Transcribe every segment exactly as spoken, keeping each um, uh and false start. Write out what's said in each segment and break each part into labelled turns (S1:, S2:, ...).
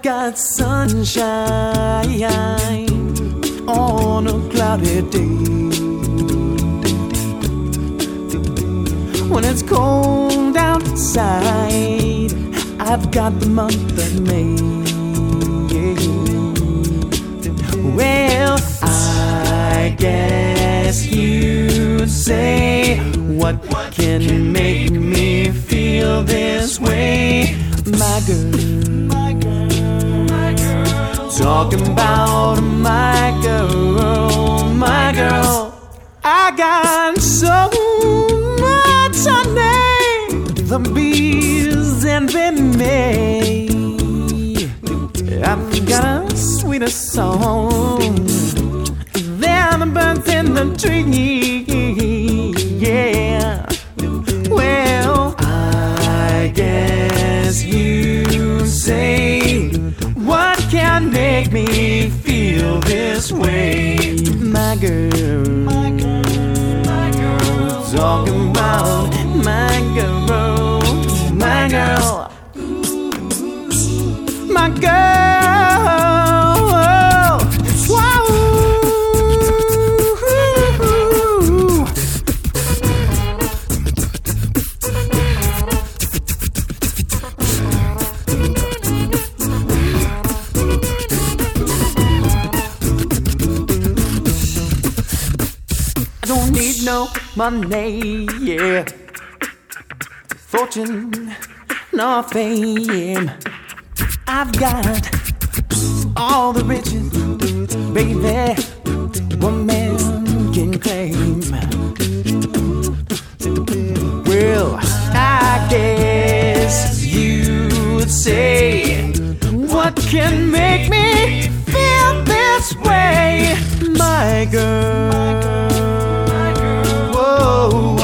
S1: got sunshine on a cloudy day. When it's cold outside, I've got the month of May. Well, I guess you'd say, what can make me feel this way? My girl, my girl, my girl. Talking about my girl, my girl. I got so much honey, the bees envy me. I've got a sweeter song than the birds in the tree. Yeah. Well, I guess you say, what can make me feel this way? My girl, my girl, my girl. Talking about my girl, my girl, my girl. I don't need no money, yeah, fortune, nor fame. I've got all the riches, baby, one man can claim. Well, I guess you would say, what can make me feel this way? My girl, whoa,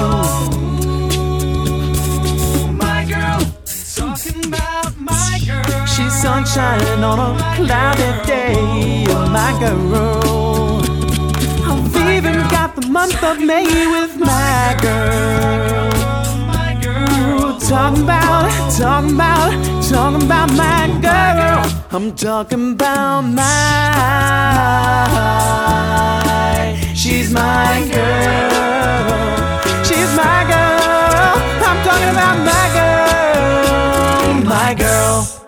S1: my girl, talking about my girl. She's sunshine on a cloudy day, my girl. I've even got the month of May with my girl. Talking about, talking about, talking about my girl. I'm talking about my, she's my girl. She's my girl. I'm talking about my girl, my girl.